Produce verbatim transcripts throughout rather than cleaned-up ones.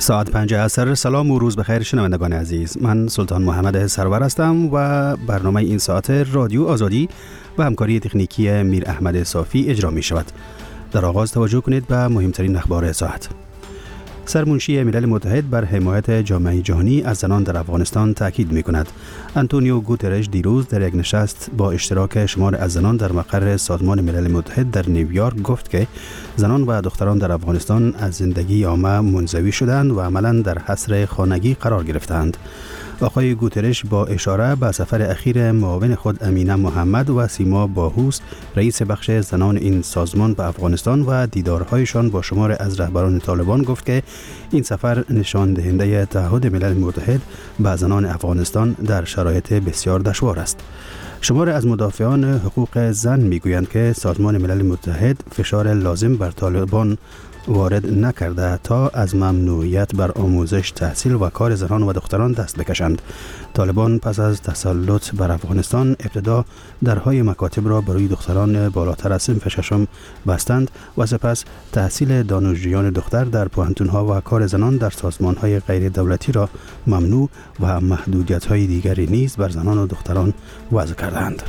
ساعت پنج عصر. سلام و روز بخیر شنوندگان عزیز، من سلطان محمد سرور هستم و برنامه این ساعت رادیو آزادی و همکاری تکنیکی میر احمد صافی اجرا می شود. در آغاز توجه کنید به مهمترین اخبار ساعت. سرمنشی ملل متحد بر حمایت جامعه جهانی از زنان در افغانستان تاکید می کند. آنتونیو گوترش دیروز در یک نشست با اشتراک شمار از زنان در مقر سازمان ملل متحد در نیویورک گفت که زنان و دختران در افغانستان از زندگی عامه منزوی شدند و عملاً در حصر خانگی قرار گرفتند. آقای گوترش با اشاره به سفر اخیر معاون خود امینه محمد و سیما باهوس رئیس بخش زنان این سازمان به افغانستان و دیدارهایشان با شمار از رهبران طالبان گفت که این سفر نشان دهنده تعهد ملل متحد به زنان افغانستان در شرایط بسیار دشوار است. شمار از مدافعان حقوق زن میگویند که سازمان ملل متحد فشار لازم بر طالبان وارد نکرده تا از ممنوعیت بر آموزش، تحصیل و کار زنان و دختران دست بکشند. طالبان پس از تسلط بر افغانستان ابتدا درهای مکاتب را برای دختران بالاتر از صنف ششم بستند و سپس تحصیل دانشجویان دختر در پوهنتون‌ها و کار زنان در سازمان‌های غیر دولتی را ممنوع و محدودیت‌های دیگری نیز بر زنان و دختران وضع کردند.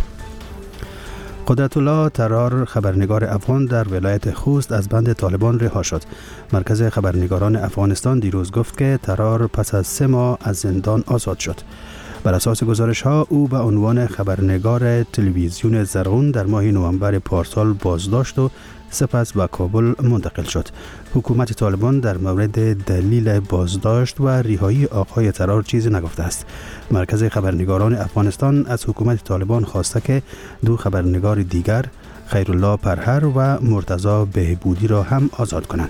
قدرت الله ترار خبرنگار افغان در ولایت خوست از بند طالبان رها شد. مرکز خبرنگاران افغانستان دیروز گفت که ترار پس از سه ماه از زندان آزاد شد. بر اساس گزارش ها او به عنوان خبرنگار تلویزیون زرغون در ماه نوامبر پارسال بازداشت و سپس به کابل منتقل شد. حکومت طالبان در مورد دلیل بازداشت و رهایی آقای ترار چیزی نگفته است. مرکز خبرنگاران افغانستان از حکومت طالبان خواسته که دو خبرنگار دیگر، خیرالله پرهر و مرتضی بهبودی را هم آزاد کنند.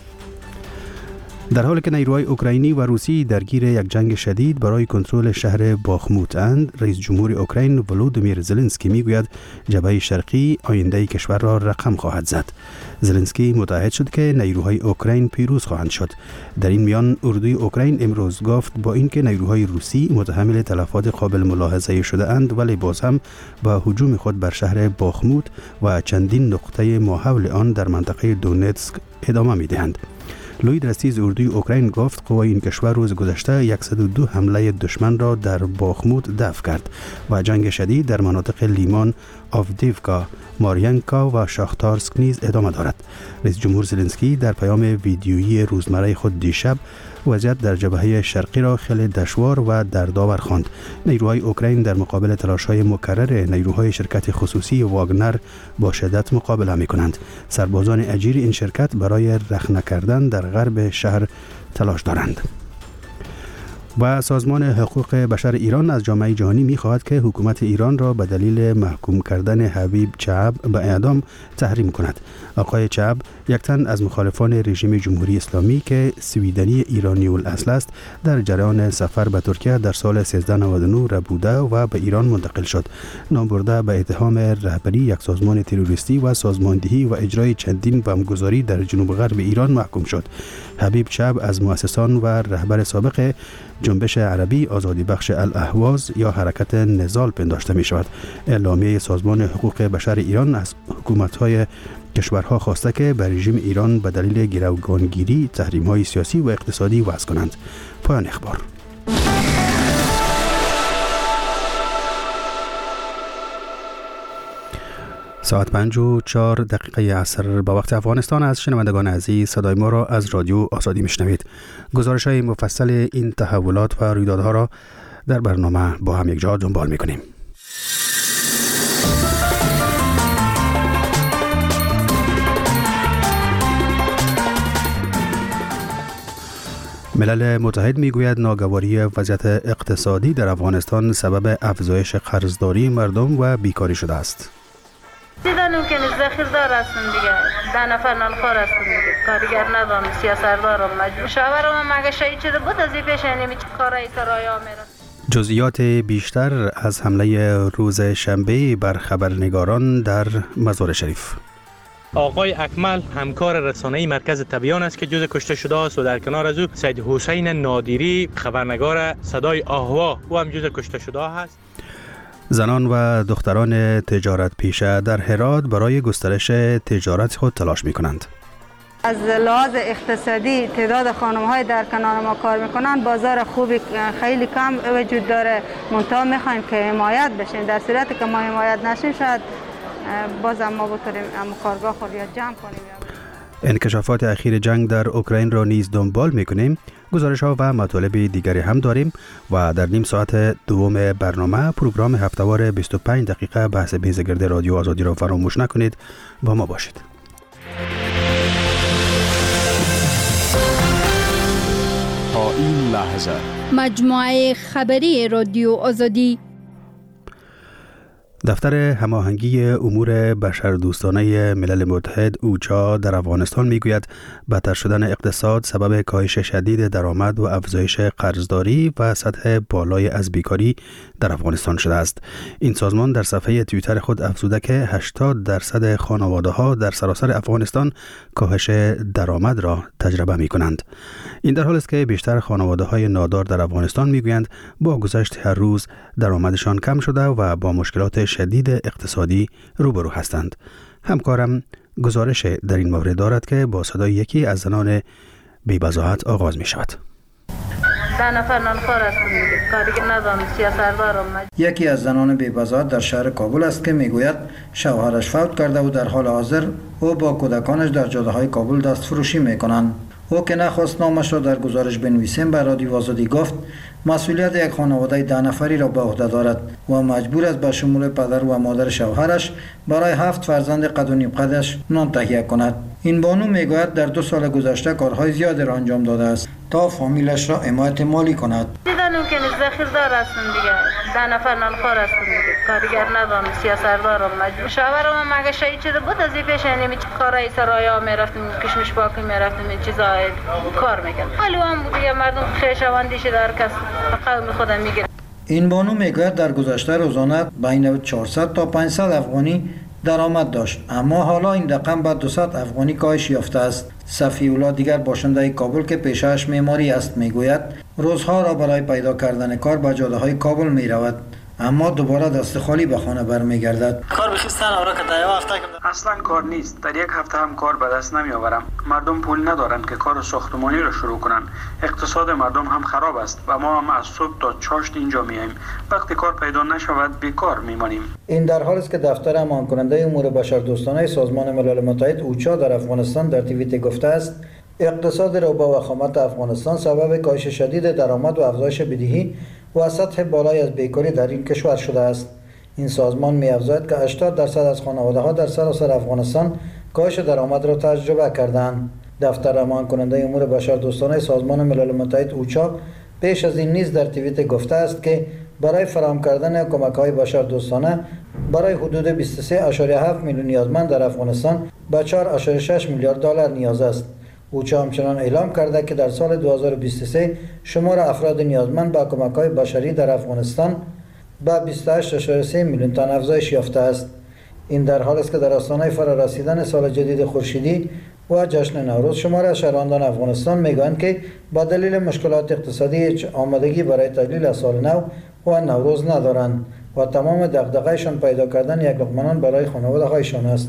در حالی که نیروهای اوکراینی و روسی درگیر یک جنگ شدید برای کنترل شهر باخموت اند، رئیس جمهور اوکراین ولودیمیر زلنسکی میگوید جبهه شرقی آینده کشور را رقم خواهد زد. زلنسکی متعهد شد که نیروهای اوکراین پیروز خواهند شد. در این میان اردوی اوکراین امروز گفت با اینکه نیروهای روسی متحمل تلفات قابل ملاحظه شده اند، ولی باز هم با هجوم خود بر شهر باخموت و چندین نقطه ماحول آن در منطقه دونتسک ادامه میدهند. لوید رستیز اردوی اوکراین گفت قوای این کشور روز گذشته صد و دو حمله دشمن را در باخموت دفع کرد و جنگ شدید در مناطق لیمان، آفدیوکا، مارینکا و شاختارسک نیز ادامه دارد. رئیس جمهور زلنسکی در پیام ویدیویی روزمره خود دیشب وضعیت در جبهه شرقی را خیلی دشوار و دردآور خواند. نیروهای اوکراین در مقابل تلاش‌های مکرر نیروهای شرکت خصوصی واگنر با شدت مقابله می‌کنند. سربازان اجیر این شرکت برای رخنه کردن در غرب شهر تلاش دارند. و سازمان حقوق بشر ایران از جامعه جهانی می‌خواهد که حکومت ایران را به دلیل محکوم کردن حبیب چعب به اعدام تحریم کند. آقای چعب یک تن از مخالفان رژیم جمهوری اسلامی که سویدنی ایرانی الاصل است، در جریان سفر به ترکیه در سال سیزده نود و نه را بوده و به ایران منتقل شد. نام برده به اتهام رهبری یک سازمان تروریستی و سازماندهی و اجرای چندین بمبگذاری در جنوب غرب ایران محکوم شد. حبیب چعب از مؤسسان و رهبر سابق جنبش عربی آزادی بخش الاهواز یا حرکت نضال پنداشته می شود. اعلامیه سازمان حقوق بشر ایران از حکومت‌های کشورها خواسته که بر رژیم ایران به دلیل گروگانگیری تحریم‌های سیاسی و اقتصادی وضع کنند. پایان اخبار. ساعت پنج و چهار دقیقه عصر به وقت افغانستان از شنوندگان عزیز صدای ما را از رادیو آزادی میشنوید. گزارش های مفصل این تحولات و رویدادها را در برنامه با هم یک جا دنبال میکنیم. ملل متحد میگوید ناگواری وضعیت اقتصادی در افغانستان سبب افزایش قرضداری مردم و بیکاری شده است. دیدن اون که ذخیردار هستن دیگه، ده نفر نانخوار هستن دیگه، کارگر ندارم، سیاستدارم، مشاورم مگه شایی چیز بود از این پیش نمی چه کارایی ترایا میرن. جزئیات بیشتر از حمله روز شنبه بر خبرنگاران در مزار شریف. آقای اکمل همکار رسانه‌ای مرکز تبیان است که جز کشته شده است و در کنار از او سید حسین نادری خبرنگار صدای آهوا او هم جز کشته شده است. زنان و دختران تجارت پیشه در هرات برای گسترش تجارت خود تلاش می کنند. از لحاظ اقتصادی تعداد خانم‌های در کنار ما کار میکنن، بازار خوبی خیلی کم وجود داره. منتها میخوایم که حمایت بشیم. در صورتی که ما حمایت نشیم شاید باز ما بتونیم کارگاه خود یا جمع کنیم. انکشافات اخیر جنگ در اوکراین را نیز دنبال میکنیم. گزارش ها و مطالب دیگری هم داریم و در نیم ساعت دوم برنامه پروگرام هفتهوار بیست و پنج دقیقه بحث بیزگرد رادیو آزادی را فراموش نکنید. با ما باشید. تا این لحظه مجموعه خبری رادیو آزادی. دفتر هماهنگی امور بشردوستانه ملل متحد اوچا در افغانستان میگوید بدتر شدن اقتصاد سبب کاهش شدید درآمد و افزایش قرضداری و سطح بالای از بیکاری در افغانستان شده است. این سازمان در صفحه توییتر خود افزوده که هشتاد درصد خانواده‌ها در سراسر افغانستان کاهش درآمد را تجربه می کنند. این در حالی است که بیشتر خانواده‌های نادار در افغانستان میگویند با گذشت هر روز درآمدشان کم شده و با مشکلات شدید اقتصادی روبرو هستند. همکارم گزارش در این مورد دارد که با صدای یکی از زنان بی‌بضاعت آغاز می شود. ده نفر نانخوار هستم دیگه، کارگر ندارم، سیاستدارم. یکی از زنان بی‌بضاعت در شهر کابل است که میگوید شوهرش فوت کرده و در حال حاضر او با کودکانش در جاده‌های کابل دست فروشی میکنند. او که نخواست نامش را در گزارش بنویسیم به رادیو آزادی گفت مسئولیت یک خانواده ده نفری را به عهده دارد و مجبور است به شمول پدر و مادر شوهرش برای هفت فرزند قد و نیم قدش نان تهیه کند. این بانو میگوید در دو سال گذشته کارهای زیادی را انجام داده است تا فامیلش را حمایت مالی کند. دیدن اون که ذخیردار هستم دیگه، ده نفر نانخوار هستم دیگه، کارگر ندارم، سیاستدارم. مجبور شوهرم مگه شهید شده بود از این پیش یعنی کارهای سرایا میرفتیم، کشمش باقی میرفتیم، این چیزا کار میکرد. حالا هم دیگه مردم خویشاوندی شده، هر کس قوم خودم میگیره. این بانو میگوید در گذشته روزانه بین چهارصد تا پانصد افغانی درآمد داشت، اما حالا این رقم به دویست افغانی کاهش یافته است. صفی‌الله دیگر باشنده کابل که پیشه‌اش معماری است میگوید روزها را برای پیدا کردن کار به جاده‌های کابل میرود، اما دوباره دست خالی به خانه برمیگردد. کار بخیستن آورا که در یه هفته که اصلا کار نیست، در یک هفته هم کار به دست نمی آورم. مردم پول ندارند که کار ساختمانی را شروع کنند. اقتصاد مردم هم خراب است و ما هم از صبح تا چاشت اینجا میاییم. وقتی کار پیدا نشود بیکار میمانیم. این در حالی است که دفتر امان کننده امور بشردوستانه سازمان ملل متحد اوچا در افغانستان در توییت گفته است اقتصاد رو با وخامت افغانستان سبب کاهش شدید درآمد و افزایش بدهی و سطح بالای از بیکاری در این کشور شده است. این سازمان می‌افزاید که هشتاد درصد از خانواده‌ها در سراسر افغانستان کاهش درآمد را تجربه کردند. دفتر امان کننده امور بشردوستانه سازمان ملل متحد اوچا پیش از این نیز در توییت گفته است که برای فراهم کردن کمک‌های بشردوستانه برای حدود بیست و سه و هفت میلیون نیازمند در افغانستان به چهار و شش میلیارد دلار نیاز است. اوچا همچنان اعلام کرده که در سال دو هزار و بیست و سه شمار افراد نیازمند به کمک‌های بشری در افغانستان به بیست و هشت و سه میلیون تن افزایش یافته است. این در حالی است که در آستانه فرارسیدن سال جدید خورشیدی و جشن نوروز شمار از شهروندان افغانستان میگویند که با دلیل مشکلات اقتصادی هیچ آمادگی برای تجلیل سال نو و نوروز ندارند و تمام دغدغه‌شان پیدا کردن یک لقمه نان برای خانواده‌هایشان است.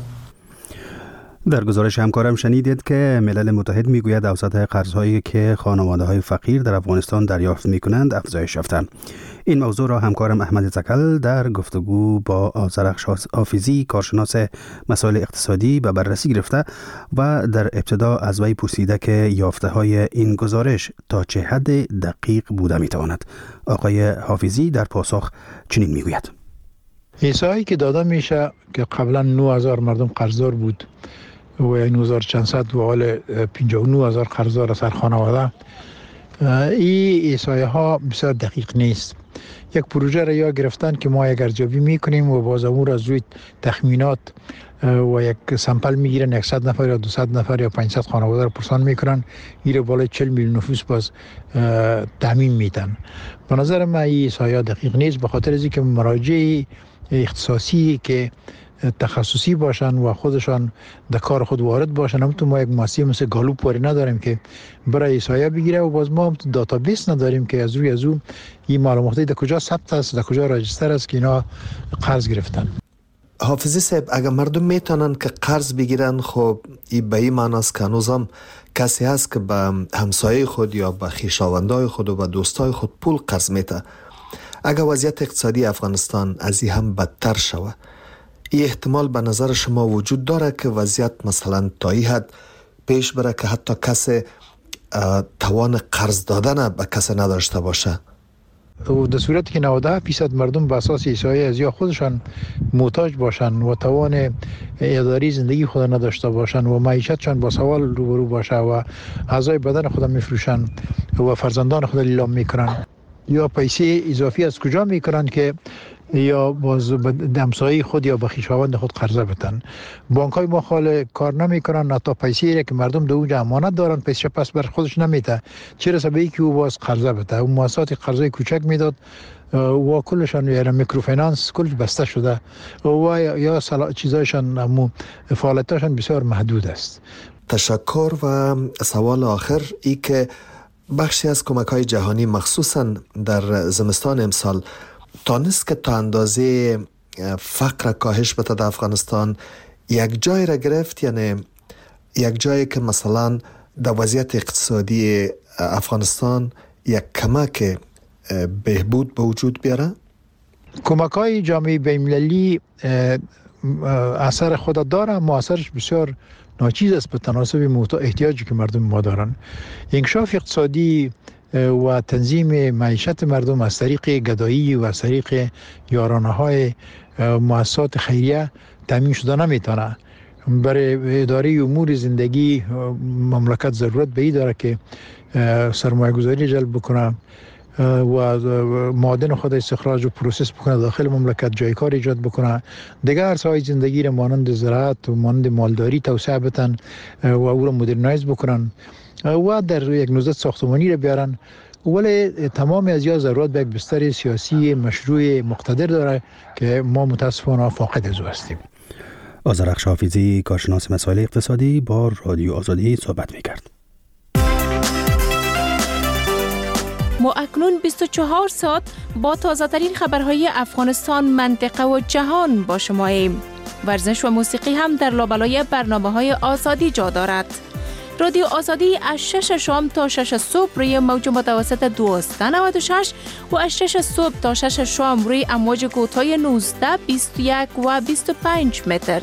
در گزارش همکارم شنیدید که ملل متحد میگوید اوسط قرض‌هایی که خانواده‌های فقیر در افغانستان دریافت می‌کنند افزایش یافته. این موضوع را همکارم احمد زکل در گفتگو با آذرخش حافظی کارشناس مسائل اقتصادی به بررسی گرفته و در ابتدا از وی پرسیده که یافته‌های این گزارش تا چه حد دقیق بوده می‌تواند. آقای حافظی در پاسخ چنین میگوید: احصایی که داده میشه که قبلا نه هزار مردم قرضدار بود و این هزار چند صد و حال پنجاه و نه هزار قرضدار از هر خانواده، این احصایه ها بسیار دقیق نیست. یک پروژه را یا گرفتن که ما یک ارزیابی میکنیم و باز اون را روی تخمینات و یک سامپل میگیرن، صد نفر یا دویست نفر یا پانصد خانواده را پرسان میکنن، این بالای چهل میلیون نفوس باز تعمیم میدن. به نظر من این احصایه دقیق نیست، به خاطر از اینکه مراجع اختصاصی که تخصصی باشن و خودشان در کار خود وارد باشن، همونطور ما یک مؤسسه مثل گالوپ واری نداریم که برای احصایه بگیره و باز ما هم دیتابیس نداریم که از روی از اون این معلوماتی در کجا ثبت است، در کجا راجستر است که اینا قرض گرفتن. حافظی صاحب، اگر مردم میتونن که قرض بگیرن، خب این به این معناست که هنوزم کسی هست که به همسایه خود یا به خویشاوندای خود و به دوستای خود پول قرض میته. اگر وضعیت اقتصادی افغانستان از این هم بدتر شوه، این احتمال به نظر شما وجود داره که وضعیت مثلا تا این حد پیش بره که حتی کسی توان قرض دادن به کسی نداشته باشه؟ و در صورتی که نود و هفت درصد مردم به اساس احصایه از یا خودشان محتاج باشن و توان اداری زندگی خود نداشته باشن و معیشتشان با سوال روبرو باشه و اعضای بدن خود میفروشن و فرزندان خود لیلام میکنن، یا پیسه اضافی از کجا میکنن که یا باز به همسایه خود یا به خویشاوند خود قرضه بدن. بانک های ما خال کار نمیکنن، حتی پیسه که مردم در اونجا امانت دارن پیسه پس بر خودش نمیده، چه رسه به اینکه او باز قرضه بده. اون مؤسسات قرضه کوچک میداد و کلشان یعنی میکروفینانس کلش بسته شده و یا چیزایشان امو فعالیتاشان بسیار محدود است. تشکر. و سوال آخر ای که بخشی از کمک های جهانی مخصوصا در زمستان امسال تانست که تا اندازه فقر کاهش بده در افغانستان، یک جای را گرفت، یعنی یک جایی که مثلا در وضعیت اقتصادی افغانستان یک کمک بهبود به وجود بیاره؟ کمک های جامعه بین‌المللی اثر خود داره، اما اثرش بسیار ناچیز است به تناسب احتیاجی که مردم ما دارن. انکشاف اقتصادی و تنظیم معیشت مردم از طریق گدایی و از طریق یارانه های مؤسسات خیریه تامین شده نمیتونه. برای اداره امور زندگی مملکت ضرورت به این داره که سرمایه گذاری جلب بکنه و معادن خود استخراج و پروسس بکنه، داخل مملکت جای کار ایجاد بکنه، دیگر عرصه‌های زندگی را مانند زراعت و مانند مالداری توسعه بدن و او را مدرنایز بکنن و در یک نهضت ساختمانی را بیارن. ولی تمام از یا ضرورت به یک بستر سیاسی مشروع مقتدر داره که ما متاسفانه فاقد از او هستیم. آذرخش حافظی، کارشناس مسائل اقتصادی، با رادیو آزادی صحبت می‌کرد. ما اکنون بیست و چهار ساعت با تازه ترین خبرهای افغانستان، منطقه و جهان با شما ایم. ورزش و موسیقی هم در لابلای برنامه‌های آزادی جا دارد. رادیو آزادی از شش شام تا شش صبح روی موج متوسط دویست و نود و شش و از شش صبح تا شش شام روی امواج کوتاه نوزده، بیست و یک و بیست و پنج متر.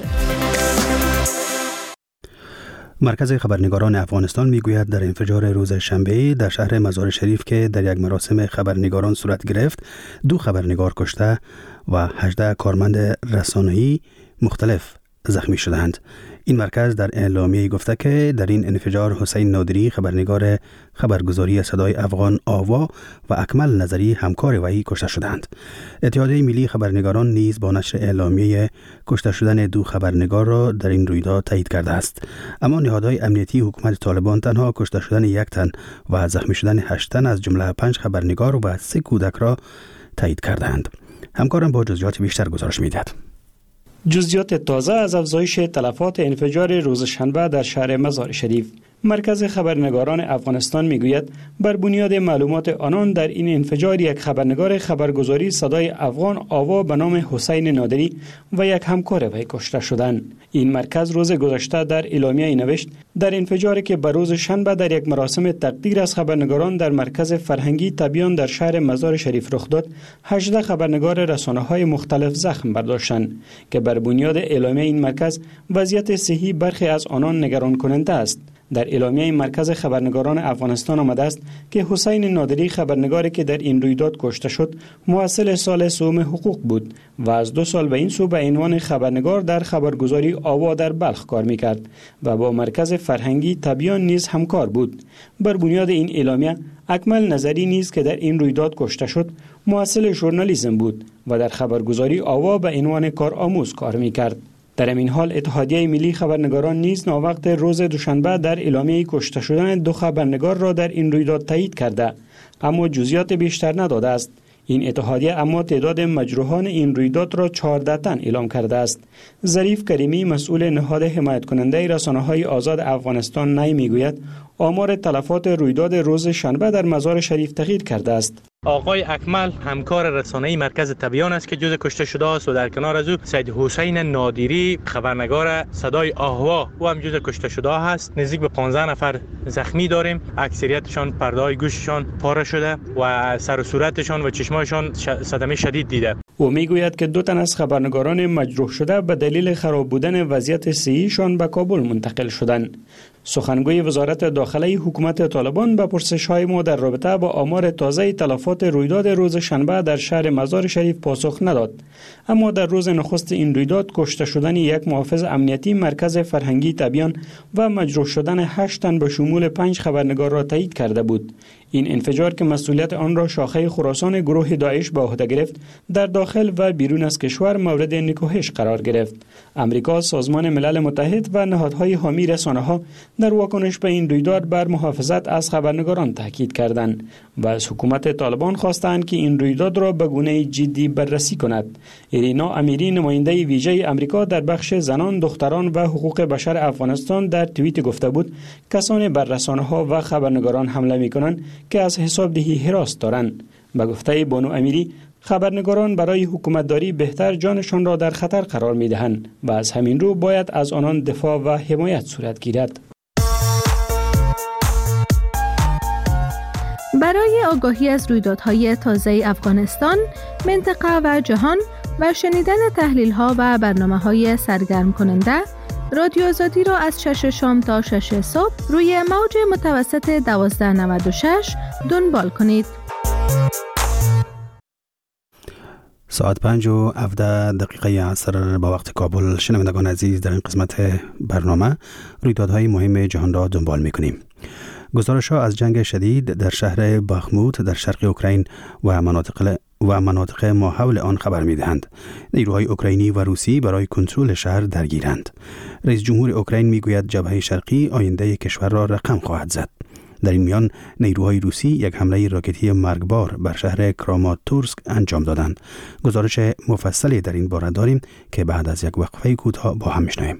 مرکز خبرنگاران افغانستان میگوید در انفجار روز شنبه در شهر مزار شریف که در یک مراسم خبرنگاران صورت گرفت، دو خبرنگار کشته و هجده کارمند رسانه‌ای مختلف زخمی شدند. این مرکز در اعلامیه گفته که در این انفجار حسین نادری، خبرنگار خبرگزاری صدای افغان آوا، و اکمل نظری، همکار وی، کشته شدند. اتحادیه ملی خبرنگاران نیز با نشر اعلامیه کشته شدن دو خبرنگار را در این رویداد تایید کرده است. اما نهادهای امنیتی حکومت طالبان تنها کشته شدن یک تن و زخمی شدن هشت تن از جمله پنج خبرنگار و سه کودک را تایید کردند. همکارم با جزئیات بیشتر گزارش می‌دهد. جزئیات تازه از افزایش تلفات انفجار روز شنبه در شهر مزار شریف. مرکز خبرنگاران افغانستان میگوید بر بنیاد معلومات آنان در این انفجار یک خبرنگار خبرگزاری صدای افغان آوا به نام حسین نادری و یک همکار وی کشته شدند. این مرکز روز گذشته در اعلامیه نوشت در انفجاری که به روز شنبه در یک مراسم تقدیر از خبرنگاران در مرکز فرهنگی تبیان در شهر مزار شریف رخ داد، هجده خبرنگار رسانه‌های مختلف زخم برداشتند که بر بنیاد اعلامیه این مرکز وضعیت صحی برخی از آنان نگران کننده است. در اعلامیه مرکز خبرنگاران افغانستان آمده است که حسین نادری، خبرنگاری که در این رویداد کشته شد، محصل سال سوم حقوق بود و از دو سال به این سو به عنوان خبرنگار در خبرگزاری آوا در بلخ کار میکرد و با مرکز فرهنگی تبیان نیز همکار بود. بر بنیاد این اعلامیه اکمل نظری نیز که در این رویداد کشته شد، محصل ژورنالیسم بود و در خبرگزاری آوا به عنوان کارآموز کار میکرد. در این حال اتحادیه ملی خبرنگاران نیز ناوقت روز دوشنبه در اعلامیه کشته شدن دو خبرنگار را در این رویداد تایید کرده، اما جزئیات بیشتر نداده است. این اتحادیه اما تعداد مجروحان این رویداد را چهارده تن اعلام کرده است. ظریف کریمی، مسئول نهاد حمایت کننده رسانه‌های آزاد افغانستان، نی میگوید آمار تلفات رویداد روز شنبه در مزار شریف تغییر کرده است. آقای اکمل همکار رسانه‌ای مرکز تبیان است که جز کشته شده است و در کنار از او سید حسین نادری خبرنگار صدای آهوا و هم جز کشته شده هست. نزدیک به پانزده نفر زخمی داریم. اکثریتشان پرده‌های گوششان پاره شده و سر و صورتشان و چشمایشان صدمه شدید دیده. او میگوید که دو تن از خبرنگاران مجروح شده به دلیل خراب بودن وضعیت صحیشان به کابل منتقل شدند. سخنگوی وزارت داخلی حکومت طالبان به پرسش‌های ما در رابطه با آمار تازه تلفات رویداد روز شنبه در شهر مزار شریف پاسخ نداد. اما در روز نخست این رویداد کشته شدن یک محافظ امنیتی مرکز فرهنگی تبیان و مجروح شدن هشت تن به شمول پنج خبرنگار را تایید کرده بود. این انفجار که مسئولیت آن را شاخه خراسان گروه داعش به عهده گرفت، در داخل و بیرون از کشور مورد نکوهش قرار گرفت. امریکا، سازمان ملل متحد و نهادهای حامی رسانه‌ها در واکنش به این رویداد بر محافظت از خبرنگاران تاکید کردند و از حکومت طالبان خواستند که این رویداد را به گونه جدی بررسی کند. ایرینا امیری، نماینده ویژه امریکا در بخش زنان، دختران و حقوق بشر افغانستان، در توییت گفته بود کسانی بر رسانه‌ها و خبرنگاران حمله می‌کنند که از حسابدهی حراس دارند. به گفته بانو امیری، خبرنگاران برای حکومتداری بهتر جانشان را در خطر قرار می‌دهند و از همین رو باید از آنان دفاع و حمایت صورت گیرد. برای آگاهی از رویدادهای تازه افغانستان، منطقه و جهان و شنیدن تحلیل‌ها و برنامه‌های سرگرم کننده، رادیو آزادی را از شش شام تا شش صبح روی موج متوسط دوازده نود و شش دنبال کنید. ساعت پنج و هفده دقیقه عصر با وقت کابل. شنوندگان عزیز، در این قسمت برنامه رویدادهای مهم جهان را دنبال می‌کنیم. گزارش‌ها از جنگ شدید در شهر باخموت در شرق اوکراین و مناطق و مناطق ماحول آن خبر می‌دهند. نیروهای اوکراینی و روسی برای کنترل شهر درگیرند. رئیس جمهور اوکراین می‌گوید جبهه شرقی آینده کشور را رقم خواهد زد. در این میان نیروهای روسی یک حمله راکتی مرگبار بر شهر کراماتورسک انجام دادند. گزارش مفصلی در این باره داریم که بعد از یک وقفه کوتاه با هم میشنویم.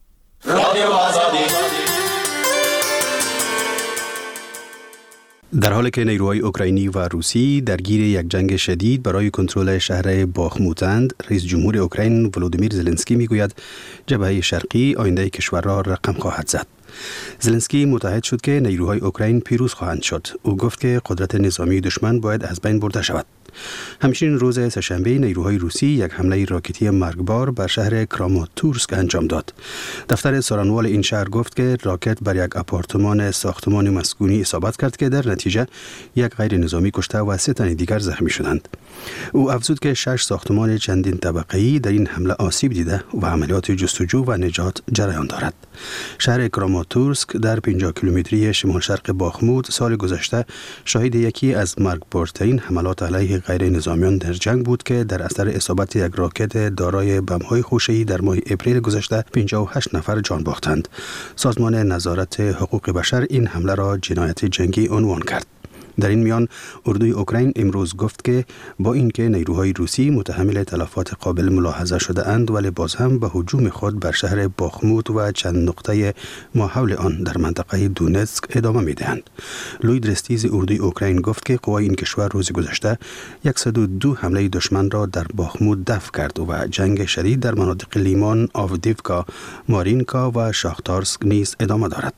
در حالی که نیروهای اوکراینی و روسی درگیر یک جنگ شدید برای کنترل شهر باخموتند، رئیس جمهور اوکراین ولودیمیر زلنسکی میگوید جبهه شرقی آینده کشور را رقم خواهد زد. زلنسکی متحد شد که نیروهای اوکراین پیروز خواهند شد. او گفت که قدرت نظامی دشمن باید از بین برده شود. همچنین روز سه‌شنبه نیروهای روسی یک حمله راکتی مرگبار بر شهر کراماتورسک انجام داد. دفتر سارانوال این شهر گفت که راکت بر یک آپارتمان ساختمان مسکونی اصابت کرد که در نتیجه یک غیر نظامی کشته و سه تن دیگر زخمی شدند. او افزود که شش ساختمان چندین طبقه‌ای در این حمله آسیب دیده و عملیات جستجو و نجات جریان دارد. شهر کراماتورسک در پنجاه کیلومتری شمال شرق باخموت سال گذشته شاهد یکی از مرگبارترین حملات علیه غیر نظامیان در جنگ بود که در اثر اصابت یک راکت دارای بم‌های خوشه‌ای در ماه اپریل گذشته پنجاه و هشت نفر جان باختند. سازمان نظارت حقوق بشر این حمله را جنایت جنگی عنوان کرد. در این میان اردوی اوکراین امروز گفت که با اینکه نیروهای روسی متحمل تلفات قابل ملاحظه شده اند، ولی باز هم به هجوم خود بر شهر باخموت و چند نقطه ماحول آن در منطقه دونتسک ادامه می‌دهند. لوید رستیز اردوی اوکراین گفت که قوای این کشور روز گذشته صد و دو حمله دشمن را در باخموت دفع کرد و جنگ شدید در مناطق لیمان، آودیوکا، مارینکا و شاختارسک نیز ادامه دارد.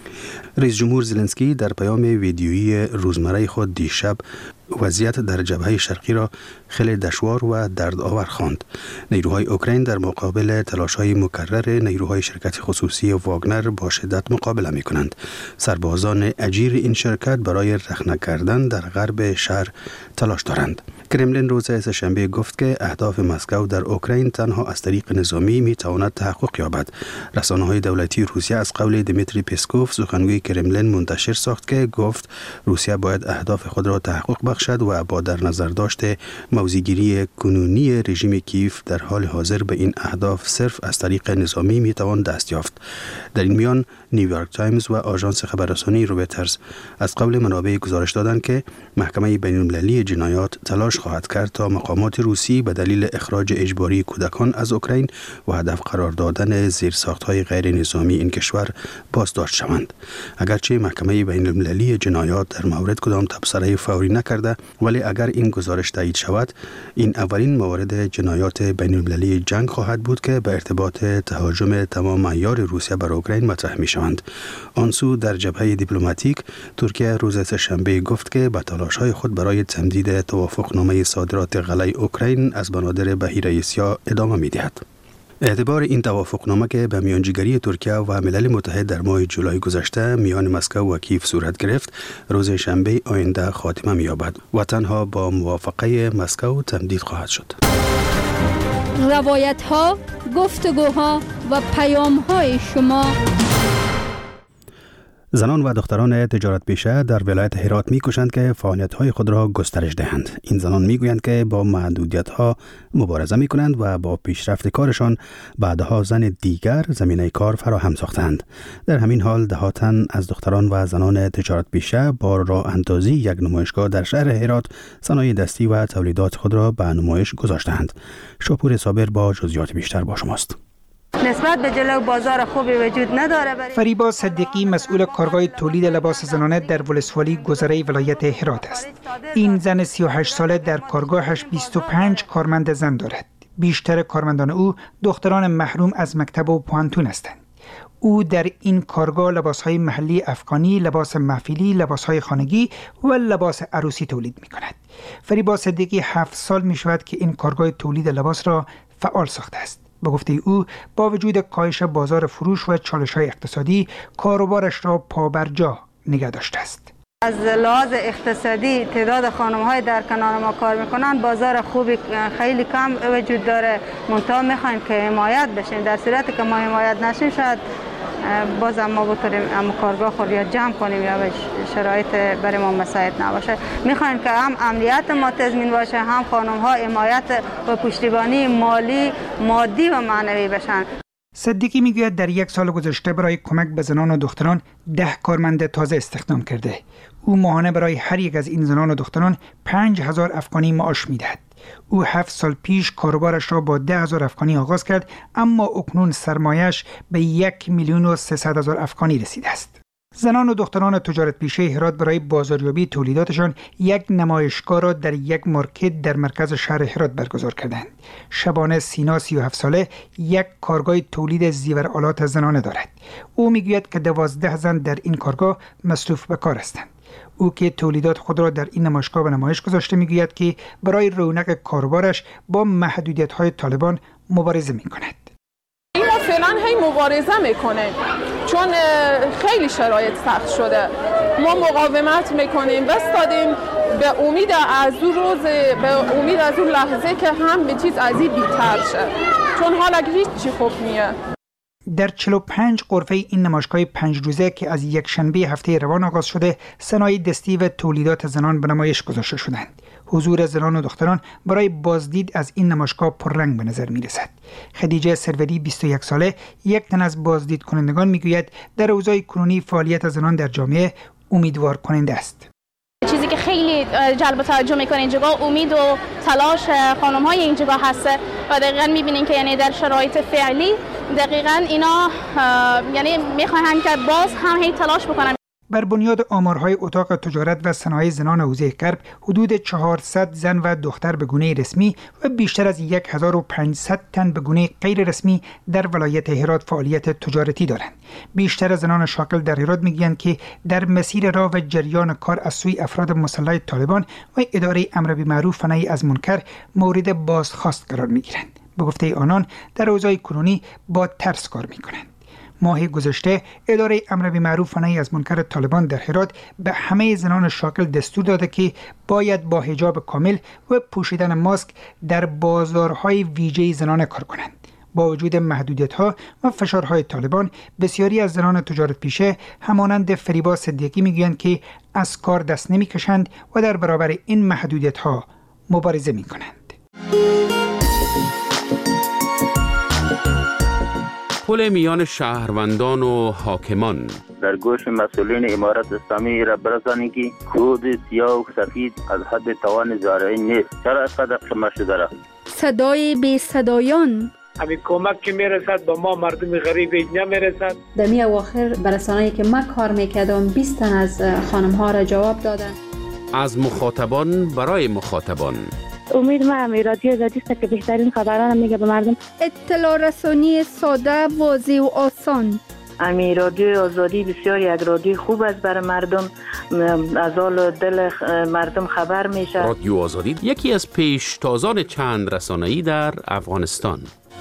رئیس جمهور زلنسکی در پیام ویدیویی روزمره خود دیشب وضعیت در جبهه شرقی را خیلی دشوار و دردآور خواند. نیروهای اوکراین در مقابل تلاش‌های مکرر نیروهای شرکت خصوصی واگنر با شدت مقابله می‌کنند. سربازان اجیر این شرکت برای رخنه کردن در غرب شهر تلاش دارند. کرملین روز سه‌شنبه گفت که اهداف مسکو در اوکراین تنها از طریق نظامی می‌تواند تحقق یابد. رسانه‌های دولتی روسیه از قول دیمیتری پسکوف، سخنگوی کرملین، منتشر ساخت که گفت روسیه باید اهداف خود را تحقق بخشد و با در نظر داشت موضع‌گیری کنونی رژیم کیف در حال حاضر به این اهداف صرف از طریق نظامی می‌توان دست یافت. در این میان نیویورک تایمز و آژانس خبررسانی رویترز از قول منابع گزارش دادند که محکمه بین‌المللی جنایات تلاش خواهد کرد تا مقامات روسی به دلیل اخراج اجباری کودکان از اوکراین و هدف قرار دادن زیرساخت‌های غیر نظامی این کشور بازداشت شوند. اگرچه محکمه بین‌المللی جنایات در مورد کدام تبصره فوری نکرده، شده، ولی اگر این گزارش تایید شود این اولین مورد جنایات بین المللی جنگ خواهد بود که به ارتباط تهاجم تمام عیار روسیه بر اوکراین مطرح می شوند. آن سو در جبهه دیپلماتیک ترکیه روز سه‌شنبه گفت که به تلاش‌های خود برای تمدید توافقنامه صادرات غله اوکراین از بنادر بحیره آسیا ادامه می‌دهد. اعتبار این توافقنامه که به میانجیگری ترکیه و ملل متحد در ماه جولای گذشته میان مسکو و کیف صورت گرفت، روز شنبه آینده خاتمه می‌یابد و تنها با موافقه مسکو تمدید خواهد شد. روایت‌ها، گفتگوها و پیام‌های شما. زنان و دختران تجارت پیشه در ولایت هرات می‌کوشند که فعالیت‌های خود را گسترش دهند. این زنان می‌گویند که با محدودیت‌ها مبارزه می‌کنند و با پیشرفت کارشان بعدها زن دیگر زمینه کار فراهم ساختند. در همین حال ده تن از دختران و زنان تجارت پیشه با راه اندازی یک نمایشگاه در شهر هرات صنایع دستی و تولیدات خود را به نمایش گذاشتند. شاپور صابر با جزئیات بیشتر با شماست. نسبت به جلو بازار خوبی وجود نداره. فریبا صدیقی مسئول کارگاه تولید لباس زنانه در ولسوالی گذره ولایت هرات است. این زن سی و هشت ساله در کارگاهش بیست و پنج کارمند زن دارد. بیشتر کارمندان او دختران محروم از مکتب و پوانتون هستند. او در این کارگاه لباسهای محلی افغانی، لباس محفلی، لباسهای خانگی و لباس عروسی تولید می کند. فریبا صدیقی هفت سال می شود که این کارگاه تولید لباس را فعال ساخته است. به گفته او با وجود کاهش بازار فروش و چالش‌های اقتصادی کاروبارش را پابرجا نگه داشته است. از لحاظ اقتصادی تعداد خانم‌های در کنار ما کار می‌کنند، بازار خوبی خیلی کم وجود داره. منتها می‌خوایم که حمایت بشیم. در صورتی که ما حمایت نشیم شاید باز ما بتونیم هم کارگاه خود یا جمع کنیم یا شرایط برای ما مساعد نباشه. می‌خوایم که هم امنیت ما تضمین باشه، هم خانم‌ها حمایت و پشتیبانی مالی، مادی و معنوی بشن. صدیقی میگوید در یک سال گذشته برای کمک به زنان و دختران ده کارمند تازه استخدام کرده. او ماهانه برای هر یک از این زنان و دختران پنج هزار افغانی معاش میدهد. او هفت سال پیش کاروبارش را با ده هزار افغانی آغاز کرد، اما اکنون سرمایش به یک میلیون و سیصد هزار افغانی رسیده است. زنان و دختران تجارت پیشه هرات برای بازاریابی تولیداتشان یک نمایشگاه را در یک مارکت در مرکز شهر هرات برگزار کردند. شبانه سینا سی و هفت ساله یک کارگاه تولید زیورآلات زنانه دارد. او میگوید که دوازده زن در این کارگاه مصروف به کار هستند. او که تولیدات خود را در این نمایشگاه به نمایش گذاشته میگوید که برای رونق کاروبارش با محدودیت‌های طالبان مبارزه می‌کند. ما فعلا هی مبارزه میکنیم چون خیلی شرایط سخت شده. ما مقاومت میکنیم، بستادیم به امید از اون روز، به امید از اون لحظه که هم به چیز از این بیتر شه، چون حالا هیچ چی خوب نیه. در چهل و پنج غرفه این نمایشگاه پنج روزه که از یک شنبه هفته روان آغاز شده، صنایع دستی و تولیدات زنان به نمایش گذاشته شدند. حضور زنان و دختران برای بازدید از این نمایشگاه پررنگ به نظر می رسد. خدیجه سروری بیست و یک ساله، یک تن از بازدید کنندگان میگوید در اوضاع کنونی فعالیت زنان در جامعه امیدوار کننده است. چیزی که خیلی جلب توجه میکنه اینجا امید و تلاش خانم های اینجا هست و دقیقاً میبینین که یعنی در شرایط فعلی دقیقاً اینا یعنی میخواهند که باز هم هی تلاش بکنن. بر بنیاد آمارهای اتاق تجارت و صنایع زنان حوزه غرب، حدود چهارصد زن و دختر به گونه رسمی و بیشتر از هزار و پانصد تن به گونه غیر رسمی در ولایت هرات فعالیت تجارتی دارند. بیشتر زنان شاغل در هرات میگویند که در مسیر راه و جریان کار از سوی افراد مسلح طالبان و اداره امر بالمعروف و نهی از منکر مورد بازخواست قرار میگیرند. به گفته آنان در اوضاع کنونی با ترس کار میکنند. ماه گذشته اداره امر بالمعروف و نهی از منکر طالبان در هرات به همه زنان شاغل دستور داده که باید با حجاب کامل و پوشیدن ماسک در بازارهای ویژه زنانه کار کنند. با وجود محدودیت‌ها و فشارهای طالبان، بسیاری از زنان تجارت پیشه همانند فریبا صدیقی میگویند که از کار دست نمی‌کشند و در برابر این محدودیت‌ها مبارزه می‌کنند. پل میان شهروندان و حاکمان در گوش مسئولین امارت اسلامی را برسانی که کود سیاه و سفید از حد توان زارعی نیست. چرا اینقدر شما شده را؟ صدای بی صدایان، همین کمک که میرسد با ما مردم غریب اینجا میرسد. در می اواخر برسانه‌ای که من کار میکردم بیست تن از خانم ها را جواب دادن. از مخاطبان برای مخاطبان. امید ما هم رادیو آزادی است که بهترین خبران میگه به مردم. اطلاع رسانی ساده، واضح و آسان. امی رادیو آزادی بسیار یک رادیو خوب است برای مردم، از حال دل مردم خبر میشه. رادیو آزادی یکی از پیشتازان چند رسانه‌ای در افغانستان.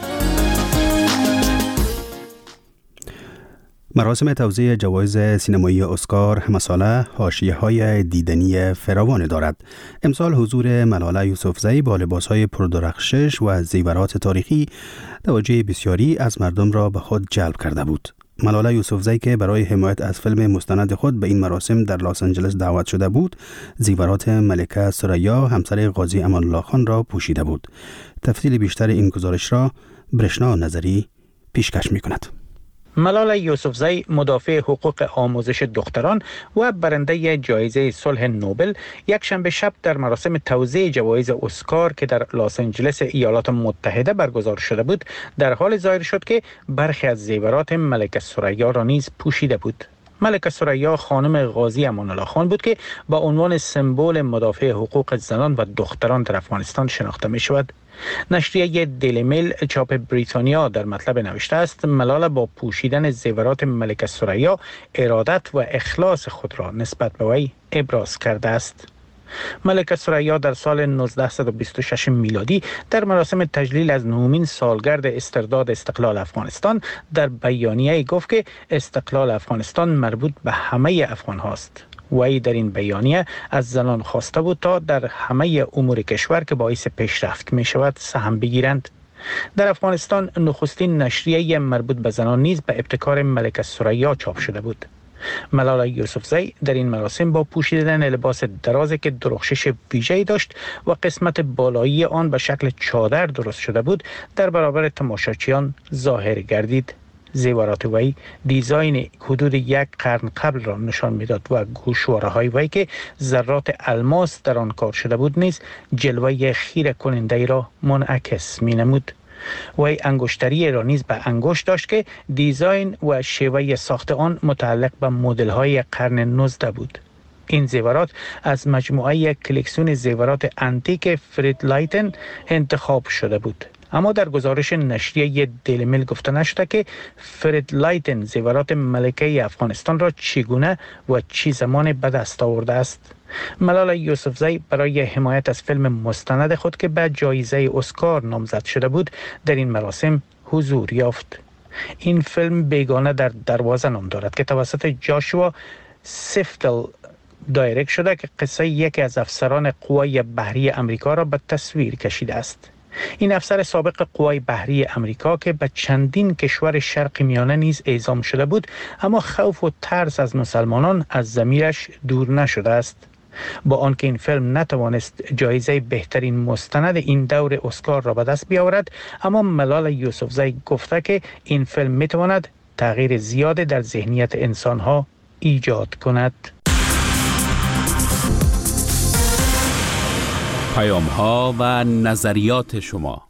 مراسم توزیع جوایز سینمایی اسکار همه ساله حاشیه‌های دیدنی فراوان دارد. امسال حضور ملاله یوسفزئی با لباس‌های پردرخشش و زیورات تاریخی توجه بسیاری از مردم را به خود جلب کرده بود. ملاله یوسفزئی که برای حمایت از فیلم مستند خود به این مراسم در لس آنجلس دعوت شده بود، زیورات ملکه ثریا همسر قاضی امان الله خان را پوشیده بود. تفصیل بیشتر این گزارش را برشنا نظری پیشکش می‌کند. ملاله یوسفزئی مدافع حقوق آموزش دختران و برنده جایزه صلح نوبل یک شنبه شب در مراسم توزیع جوایز اسکار که در لس آنجلس ایالات متحده برگزار شده بود در حال ظاهر شد که برخی از زیورات ملکه ثریا را نیز پوشیده بود. ملکه ثریا خانم قاضی امان الله خان بود که با عنوان سمبل مدافع حقوق زنان و دختران در افغانستان شناخته می شود. نشریه دیلی میل چاپ بریتانیا در مطلب نوشته است ملاله با پوشیدن زیورات ملکه ثریا ارادت و اخلاص خود را نسبت به وی ابراز کرده است. ملکه ثریا در سال نوزده بیست و شش میلادی در مراسم تجلیل از نهمین سالگرد استرداد استقلال افغانستان در بیانیه گفت که استقلال افغانستان مربوط به همه افغان هاست. وی در این بیانیه از زنان خواسته بود تا در همه امور کشور که باعث پیشرفت می شود سهم بگیرند. در افغانستان نخستین نشریه مربوط به زنان نیز به ابتکار ملکه ثریا چاپ شده بود. ملاله یوسفزئی در این مراسم با پوشیدن لباس درازی که درخشش ویژه‌ای داشت و قسمت بالایی آن به شکل چادر درست شده بود در برابر تماشاچیان ظاهر گردید. زیورات وی دیزاین حدود یک قرن قبل را نشان میداد و گوشواره های وی که ذرات الماس در آن کار شده بود نیز جلوه خیره کننده را منعکس می نمود. وی انگشتری را نیز به انگشت داشت که دیزاین و شیوه ساخت آن متعلق به مدل های قرن نوزده بود. این زیورات از مجموعه کلکسیون زیورات انتیک فرید لایتن انتخاب شده بود. اما در گزارش نشریه دیلی میل گفته نشده که فرید لایتن زیورات ملکه افغانستان را چگونه و چی زمان به دست آورده است. ملاله یوسفزئی برای حمایت از فیلم مستند خود که به جایزه اسکار نامزد شده بود در این مراسم حضور یافت. این فیلم بیگانه در دروازه نام دارد که توسط جاشوا سیفتل دایرکت شده که قصه یکی از افسران قوای بحری امریکا را به تصویر کشیده است. این افسر سابق قوای بحری امریکا که به چندین کشور شرق میانه نیز اعزام شده بود، اما خوف و ترس از مسلمانان از ضمیرش دور نشده است. با آنکه این فیلم نتوانست جایزه بهترین مستند این دور اسکار را به دست بیاورد، اما ملاله یوسفزئی گفته که این فیلم میتواند تغییر زیاد در ذهنیت انسانها ایجاد کند. پیام ها و نظریات شما.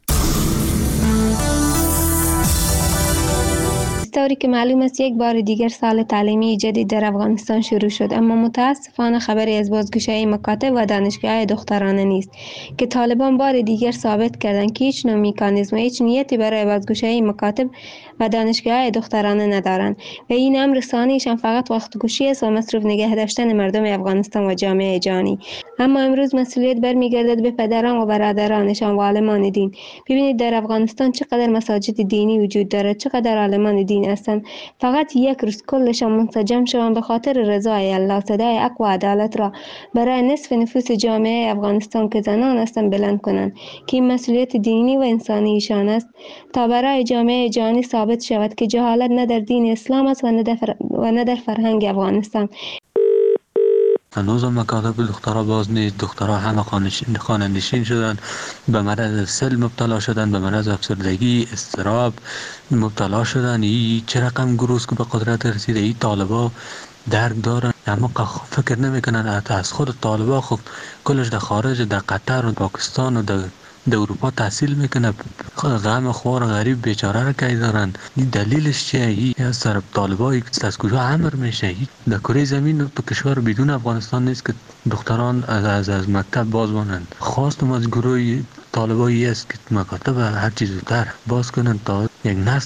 طوری که معلوم است یک بار دیگر سال تعلیمی جدید در افغانستان شروع شد، اما متاسفانه خبری از بازگشایی مکاتب و دانشگاه دخترانه نیست که طالبان بار دیگر ثابت کردند که هیچ نوع مکانیزم و هیچ نیتی برای بازگشایی مکاتب و دانشگاه دخترانه ندارند و این امر ثانیشان فقط وقت گوشی است و مصروف نگه داشتن مردم افغانستان و جامعه جهانی. اما امروز مسئولیت برمیگردد به پدران و برادرانشان و عالمان دین. ببینید در افغانستان چقدر مساجد دینی وجود دارد، چقدر عالمان دین هستند. فقط یک روز کلشان منسجم شوند به خاطر رضای الله، صدای حق و عدالت را برای نصف نفوس جامعه افغانستان که زنان هستند بلند کنند که این مسئولیت دینی و انسانی ایشان است تا برای جامعه جهانی ثابت شود که جهالت نه در دین اسلام است و نه در, فر... و نه در فرهنگ افغانستان. هنوز مکاتب دخترها باز نیست. دخترها همه خانه‌نشین شدن، به مرض سل مبتلا شدن، به مرض افسردگی، اضطراب مبتلا شدن. این چه رقم گروه که به قدرت رسیده، این طالبا درک دارن اما فکر نمیکنن از خود طالبا خب کلش در خارج، در قطر و پاکستان و در در اروپا تحصیل میکنه، غم خوار غریب بیچاره را که دارن. این دلیلش چیه؟ این سر طالبایی که از کجا امر میشه؟ در کره زمین تو کشور بدون افغانستان نیست که دختران از از, از مکتب باز مانند. خواستم از گروه طالبایی است که مکاتب هر چیز زودتر باز کنند تا یک نسل